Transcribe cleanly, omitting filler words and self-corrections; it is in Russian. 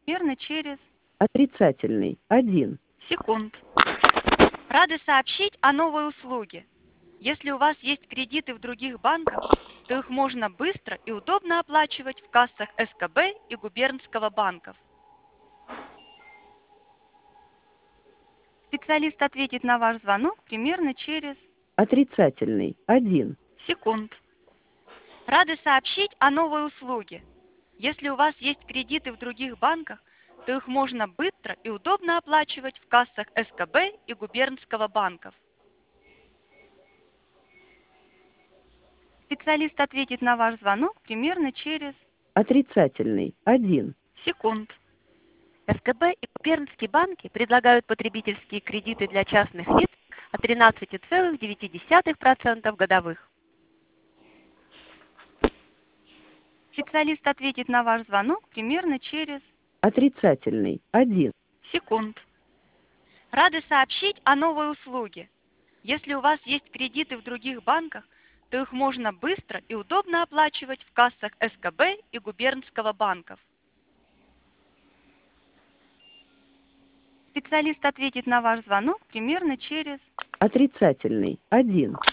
Примерно через Отрицательный. 1. секунд. Рады сообщить о новой услуге. Если у вас есть кредиты в других банках, то их можно быстро и удобно оплачивать в кассах СКБ и губернского банков. Специалист ответит на ваш звонок примерно через Отрицательный. 1. секунд. Рады сообщить о новой услуге. Если у вас есть кредиты в других банках, то их можно быстро и удобно оплачивать в кассах СКБ и губернского банков. Специалист ответит на ваш звонок примерно через Отрицательный. 1. секунд. СКБ и губернские банки предлагают потребительские кредиты для частных лиц от 13,9% годовых. Специалист ответит на ваш звонок примерно через Отрицательный. 1. секунд. Рады сообщить о новой услуге. Если у вас есть кредиты в других банках, то их можно быстро и удобно оплачивать в кассах СКБ и губернского банков. Специалист ответит на ваш звонок примерно через Отрицательный. 1.